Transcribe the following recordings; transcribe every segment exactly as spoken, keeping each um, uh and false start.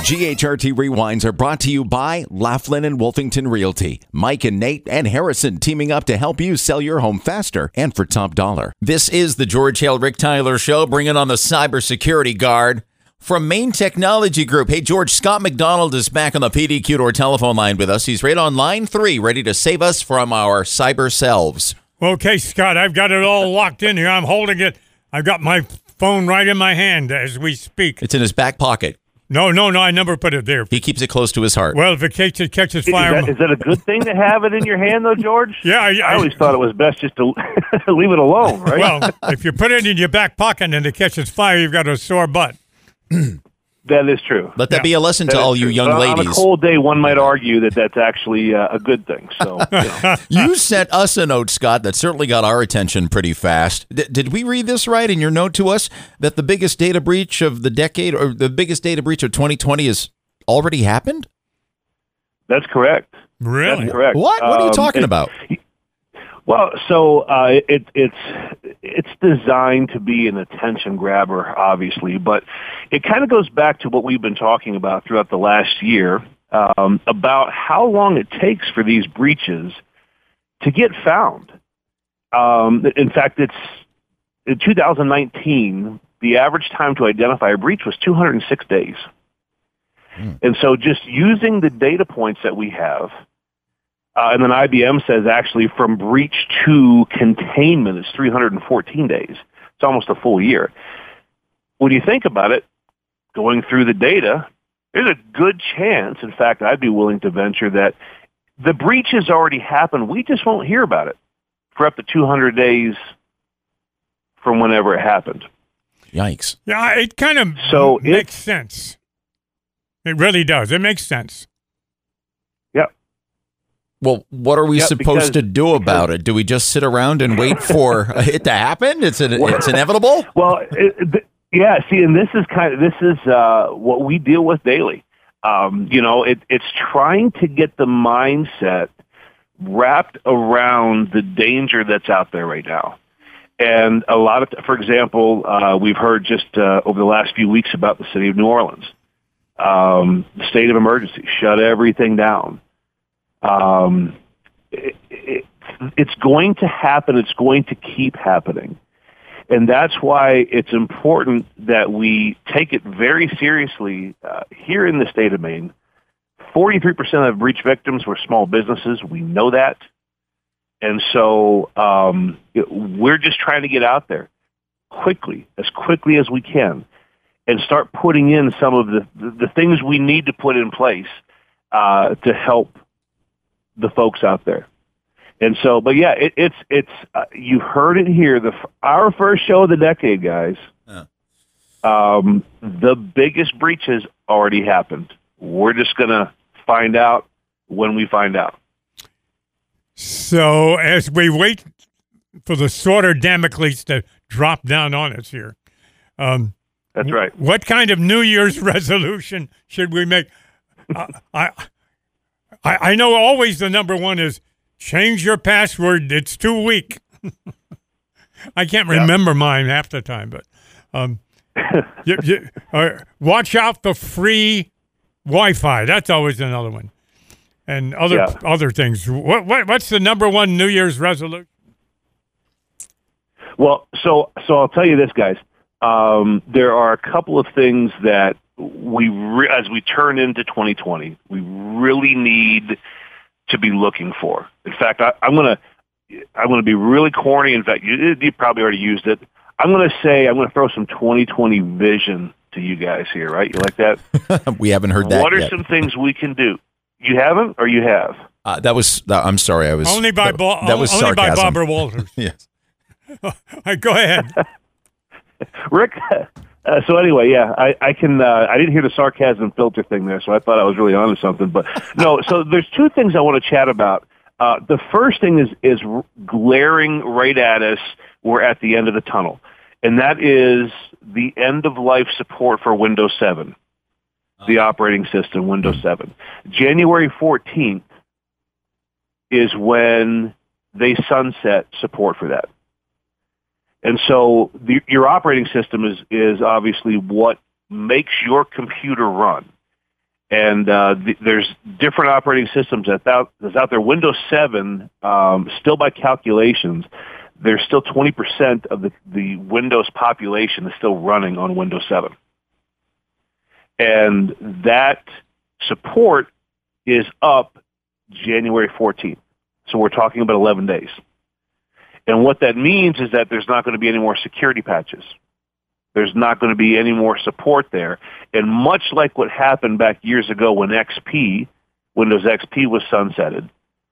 G H R T Rewinds are brought to you by Laughlin and Wolfington Realty. Mike and Nate and Harrison teaming up to help you sell your home faster and for top dollar. This is the George Hale Rick Tyler Show, bringing on the cybersecurity guard from Maine Technology Group. Hey, George, Scott McDonald is back on the P D Q door telephone line with us. He's right on line three, ready to save us from our cyber selves. Okay, Scott, I've got it all locked in here. I'm holding it. I've got my phone right in my hand as we speak. It's in his back pocket. No, no, no, I never put it there. He keeps it close to his heart. Well, if it catches, it catches Is fire... that, is that a good thing to have it in your hand, though, George? Yeah. I, I always thought it was best just to leave it alone, right? Well, if you put it in your back pocket and it catches fire, you've got a sore butt. That is true. Let that Yeah. be a lesson That to is all you true. young But ladies. On a cold day, one might argue that that's actually uh, a good thing. So, you know. You sent us a note, Scott, that certainly got our attention pretty fast. D- did we read this right in your note to us, that the biggest data breach of the decade, or the biggest data breach of twenty twenty has already happened? That's correct. Really? That's correct. What? What are you Um, talking it- about? Well, so uh, it, it's it's designed to be an attention grabber, obviously, but it kind of goes back to what we've been talking about throughout the last year um, about how long it takes for these breaches to get found. Um, in fact, it's in two thousand nineteen, the average time to identify a breach was two hundred six days. Hmm. And so just using the data points that we have, Uh, and then I B M says actually from breach to containment is three hundred fourteen days. It's almost a full year. When you think about it, going through the data, there's a good chance, in fact, I'd be willing to venture that the breach has already happened. We just won't hear about it for up to two hundred days from whenever it happened. Yikes. Yeah, it kind of So m- makes sense. It really does. It makes sense. Yep. Well, what are we Yep, supposed because- to do about it? Do we just sit around and wait for it to happen? It's an, Well- it's inevitable? Well, it, th- yeah. See, and this is kind of this is uh, what we deal with daily. Um, you know, it, it's trying to get the mindset wrapped around the danger that's out there right now. And a lot of, for example, uh, we've heard just uh, over the last few weeks about the city of New Orleans, um, the state of emergency, shut everything down. Um, it, it, it's going to happen. It's going to keep happening. And that's why it's important that we take it very seriously uh, here in the state of Maine. forty-three percent of breach victims were small businesses. We know that. And so um, it, we're just trying to get out there quickly, as quickly as we can, and start putting in some of the, the, the things we need to put in place uh, to help the folks out there. And so, but yeah, it, it's, it's, uh, you heard it here. The, our first show of the decade, guys, Uh. um, the biggest breach has already happened. We're just going to find out when we find out. So as we wait for the sword of Damocles to drop down on us here, um, That's right. what kind of New Year's resolution should we make? uh, I, I I know always the number one is change your password. It's too weak. I can't remember mine half the time, but um, you, you, uh, watch out for free Wi-Fi. That's always another one, and other Yeah. other things. What what what's the number one New Year's resolution? Well, so so I'll tell you this, guys. Um, there are a couple of things that we, re- as we turn into twenty twenty, we really need to be looking for. In fact, I, I'm gonna I'm gonna be really corny. In fact, you, you probably already used it. I'm gonna say I'm gonna throw some twenty twenty vision to you guys here. Right? You like that? We haven't heard that What are yet. some things we can do? You haven't, or you have? Uh, that was, uh, I'm sorry, I was. Only by that, Bo- that was only by sarcasm. Barbara Walters. Yes. All right, go ahead. Rick. Uh, so anyway, yeah, I, I can. Uh, I didn't hear the sarcasm filter thing there, so I thought I was really onto something. But no, so there's two things I want to chat about. Uh, the first thing is is glaring right at us. We're at the end of the tunnel, and that is the end of life support for Windows seven, the operating system Windows seven. January fourteenth is when they sunset support for that. And so the, your operating system is, is obviously what makes your computer run. And uh, th- there's different operating systems that's out, that's out there. Windows seven, um, still by calculations, there's still twenty percent of the, the Windows population is still running on Windows seven. And that support is up January fourteenth. So we're talking about eleven days. And what that means is that there's not going to be any more security patches. There's not going to be any more support there. And much like what happened back years ago when X P, Windows X P was sunsetted,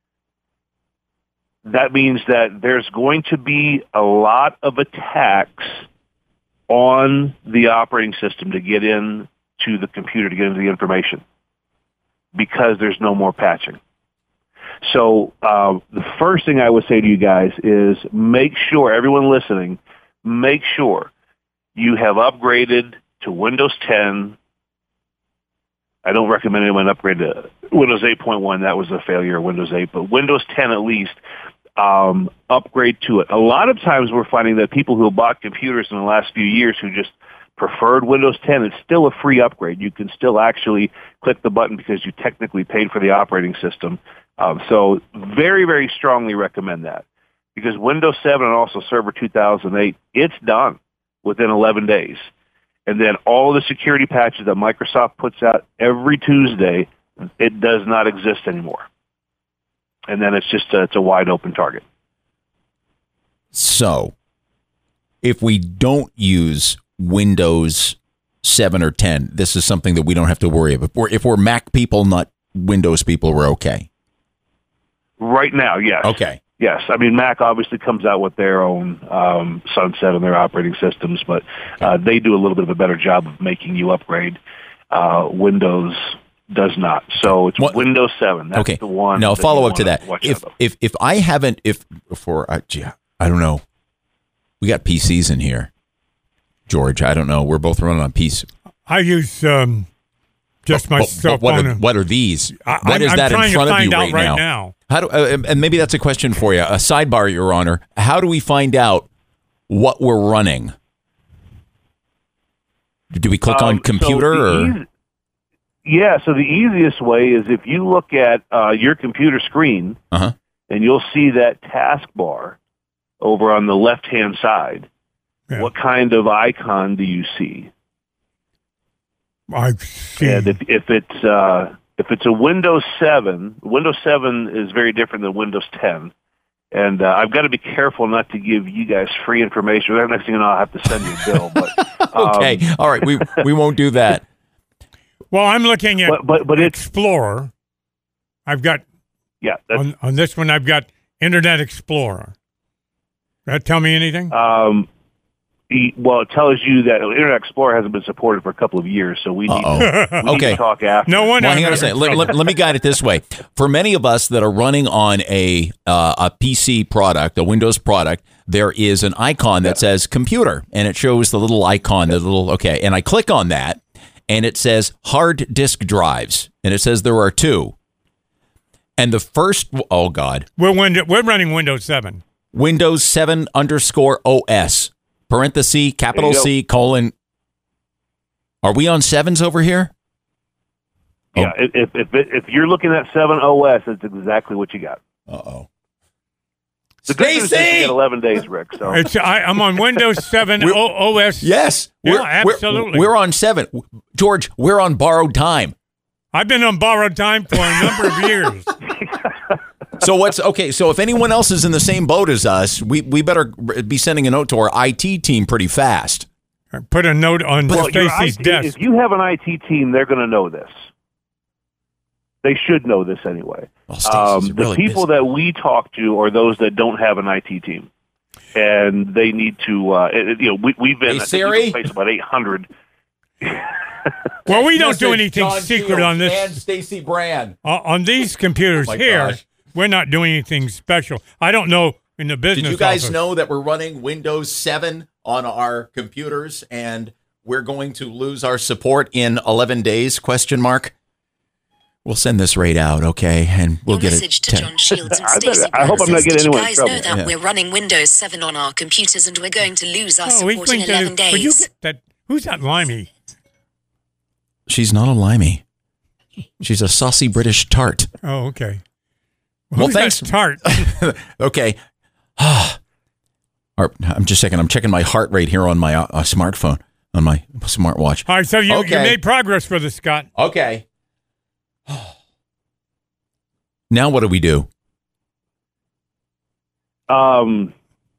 that means that there's going to be a lot of attacks on the operating system to get in to the computer, to get into the information, because there's no more patching. So uh, the first thing I would say to you guys is make sure, everyone listening, make sure you have upgraded to Windows ten. I don't recommend anyone upgrade to Windows eight point one. That was a failure of Windows eight. But Windows ten at least, um, upgrade to it. A lot of times we're finding that people who bought computers in the last few years who just preferred Windows ten, it's still a free upgrade. You can still actually click the button because you technically paid for the operating system. Um, so very, very strongly recommend that. Because Windows seven and also Server two thousand eight, it's done within eleven days. And then all the security patches that Microsoft puts out every Tuesday, it does not exist anymore. And then it's just a, it's a wide open target. So if we don't use Windows seven or ten, this is something that we don't have to worry about. If we're, if we're Mac people, not Windows people, we're okay. Right now, yes. Okay. Yes, I mean, Mac obviously comes out with their own um, sunset and their operating systems, but uh, they do a little bit of a better job of making you upgrade. Uh, Windows does not. So it's what, Windows seven. That's okay. the one. Now, that follow up to that. If, if if I haven't, if for uh, gee, I don't know, we got P Cs in here, George. I don't know. We're both running on P C. I use um, just my but, cell but what phone. Are, what are these? I, what is I'm that in front of you right, right now? now? How do? Uh, and maybe that's a question for you. A sidebar, Your Honor. How do we find out what we're running? Do we click um, on computer so or? Easy, yeah. So the easiest way is if you look at uh, your computer screen, uh-huh. and you'll see that taskbar over on the left-hand side. Yeah. What kind of icon do you see? I see. And if, if it's uh, if it's a Windows seven, Windows seven is very different than Windows ten. And uh, I've got to be careful not to give you guys free information. The next thing you know, I'll have to send you a bill. But, um, okay, all right, we we won't do that. Well, I'm looking at but, but, but Explorer. I've got yeah on, on this one. I've got Internet Explorer. That tell me anything? Um. Well, it tells you that Internet Explorer hasn't been supported for a couple of years, so we need, to, we okay. need to talk after. No wonder. Well, hang on a second. Let, let, let me guide it this way. For many of us that are running on a uh, a P C product, a Windows product, there is an icon that yeah. says computer, and it shows the little icon, the little, okay, and I click on that, and it says hard disk drives, and it says there are two. And the first, oh, God. We're, window, we're running Windows seven. Windows seven underscore O S. Parenthesis, capital C, colon. Are we on sevens over here? Yeah, oh. if, if if you're looking at seven O S, that's exactly what you got. Uh-oh. The Stacy! You got eleven days, Rick. So it's, I, I'm on Windows seven O S. Yes. Yeah, we're, absolutely. We're, we're on seven. George, we're on borrowed time. I've been on borrowed time for a number of years. So what's okay? So if anyone else is in the same boat as us, we, we better be sending a note to our I T team pretty fast. Put a note on well, Stacy's desk. If you have an I T team, they're going to know this. They should know this anyway. Well, um, the really people busy. that we talk to are those that don't have an I T team, and they need to. Uh, it, you know, we, we've been hey, Siri? I about eight hundred. Well, we don't do anything John secret Shields on this. And Stacy Brand. Uh, on these computers oh here, gosh. We're not doing anything special. I don't know in the business. Did you guys office. know that we're running Windows seven on our computers and we're going to lose our support in eleven days? Question mark. We'll send this right out, okay, and we'll Your get message it. to John Shields and Stacy I hope I'm not getting anyone in trouble. Did you guys know that yeah. we're running Windows seven on our computers and we're going to lose our oh, support in eleven days? Will you get that? Who's that limey? She's not a limey. She's a saucy British tart. Oh, okay. Well, Who's thanks. that tart. Okay. Or, I'm just checking. I'm checking my heart rate here on my uh, uh, smartphone, on my smartwatch. All right, so you, Okay. you made progress with it, Scott. Okay. Now what do we do? Um,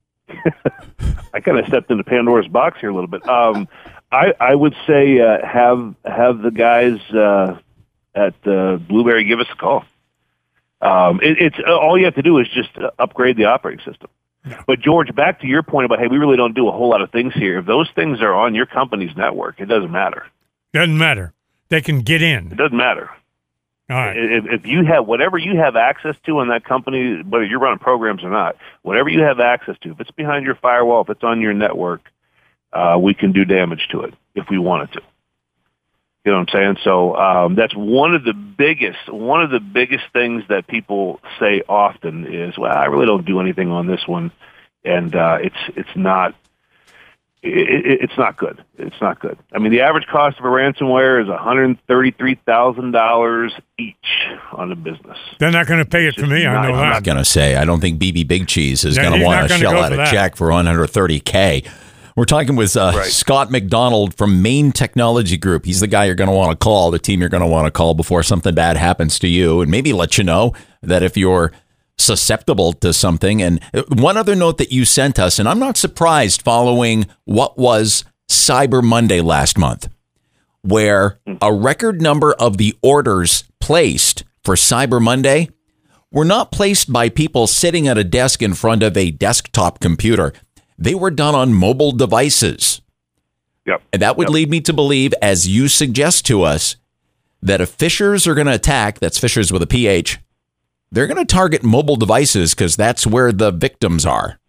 I kind of stepped into Pandora's box here a little bit. Um, I, I would say uh, have have the guys uh, at uh, Blueberry give us a call. Um, it, it's uh, all you have to do is just uh, upgrade the operating system. But George, back to your point about, hey, we really don't do a whole lot of things here. If those things are on your company's network, it doesn't matter. Doesn't matter. They can get in. It doesn't matter. All right. If, if you have whatever you have access to in that company, whether you're running programs or not, whatever you have access to, if it's behind your firewall, if it's on your network, uh, we can do damage to it if we wanted to. You know what I'm saying? So um, that's one of the biggest, one of the biggest things that people say often is, "Well, I really don't do anything on this one," and uh, it's it's not. It, it, it's not good. It's not good. I mean, the average cost of a ransomware is one hundred thirty-three thousand dollars each on a business. They're not going to pay it to me. I not- know I'm I'm that. not going to say. I don't think B B Big Cheese is Yeah, going to he's want not to gonna shell go out for a that. check for one hundred thirty K. We're talking with uh, Right. Scott McDonald from Maine Technology Group. He's the guy you're going to want to call, the team you're going to want to call before something bad happens to you, and maybe let you know that if you're susceptible to something. And one other note that you sent us, and I'm not surprised following what was Cyber Monday last month, where a record number of the orders placed for Cyber Monday were not placed by people sitting at a desk in front of a desktop computer. They were done on mobile devices. Yep. And that would Yep. lead me to believe, as you suggest to us, that if phishers are going to attack, that's phishers with a P H, they're going to target mobile devices because that's where the victims are.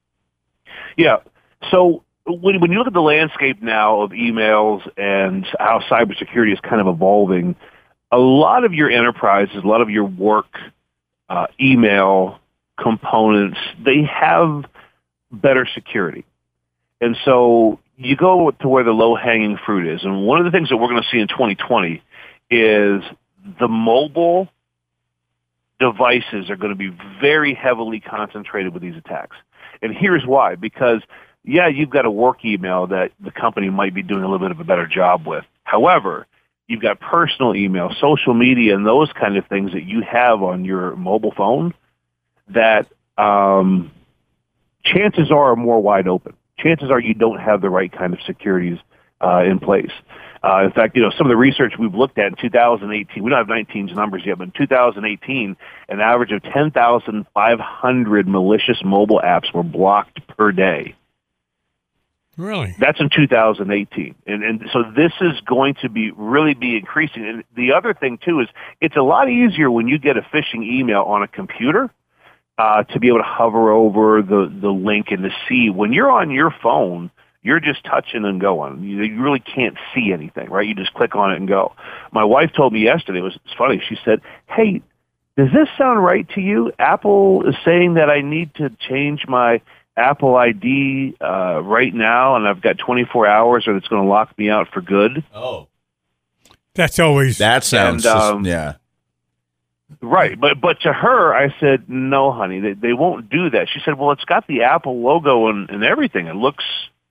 Yeah. So when, when you look at the landscape now of emails and how cybersecurity is kind of evolving, a lot of your enterprises, a lot of your work uh, email components, they have better security. And so you go to where the low-hanging fruit is. And one of the things that we're going to see in twenty twenty is the mobile devices are going to be very heavily concentrated with these attacks. And here's why. Because, yeah, you've got a work email that the company might be doing a little bit of a better job with. However, you've got personal email, social media, and those kind of things that you have on your mobile phone that um, chances are are more wide open. Chances are you don't have the right kind of securities uh, in place. Uh, in fact, you know, some of the research we've looked at in two thousand eighteen, we don't have nineteen's numbers yet, but in two thousand eighteen, an average of ten thousand five hundred malicious mobile apps were blocked per day. Really? That's in two thousand eighteen. And, and so this is going to be really be increasing. And the other thing, too, is it's a lot easier when you get a phishing email on a computer uh, to be able to hover over the, the link and to see. When you're on your phone, you're just touching and going. You, you really can't see anything, right? You just click on it and go. My wife told me yesterday, it was it's funny, she said, hey, does this sound right to you? Apple is saying that I need to change my Apple I D uh, right now, and I've got twenty-four hours, or it's going to lock me out for good. Oh. That's always. That sounds, And, um, yeah. Right, but but to her, I said, no, honey, they, they won't do that. She said, well, it's got the Apple logo and, and everything. It looks...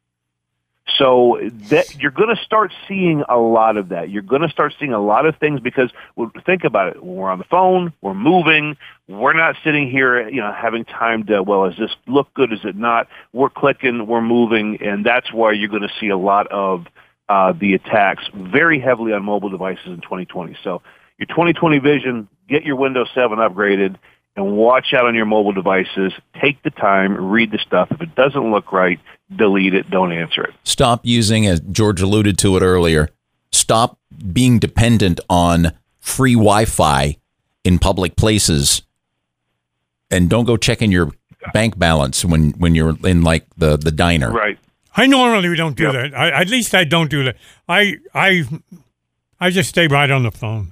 So that you're going to start seeing a lot of that. You're going to start seeing a lot of things because well, think about it. When we're on the phone, we're moving. We're not sitting here, you know, having time to, well, does this look good? Is it not? We're clicking, we're moving, and that's why you're going to see a lot of uh, the attacks very heavily on mobile devices in twenty twenty. So your twenty twenty vision, get your Windows seven upgraded, and watch out on your mobile devices. Take the time, read the stuff. If it doesn't look right, delete it, don't answer it. Stop using, as George alluded to it earlier, stop being dependent on free Wi-Fi in public places, and don't go checking your bank balance when, when you're in, like, the, the diner. Right. I normally don't do Yep. that. I, at least I don't do that. I I I just stay right on the phone.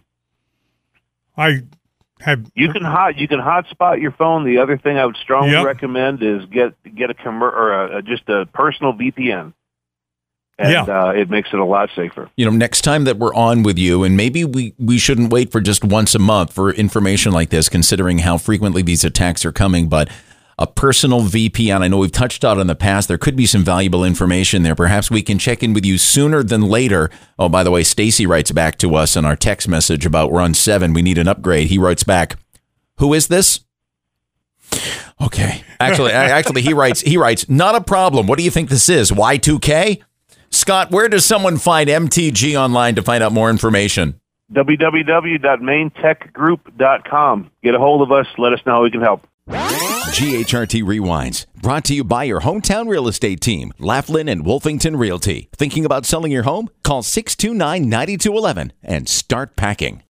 I have. You can hot you can hotspot your phone. The other thing I would strongly Yep. recommend is get get a convert or a, a, just a personal V P N. and Yeah. uh, it makes it a lot safer. You know, next time that we're on with you, and maybe we, we shouldn't wait for just once a month for information like this, considering how frequently these attacks are coming, but a personal V P N. I know we've touched on it in the past. There could be some valuable information there. Perhaps we can check in with you sooner than later. Oh, by the way, Stacy writes back to us in our text message about we're on seven. We need an upgrade. He writes back, who is this? Okay. Actually, actually, he writes, he writes, not a problem. What do you think this is? Y two K? Scott, where does someone find M T G online to find out more information? w w w dot main tech group dot com. Get a hold of us. Let us know how we can help. G H R T Rewinds, brought to you by your hometown real estate team, Laughlin and Wolfington Realty. Thinking about selling your home? Call six two nine, nine two one one and start packing.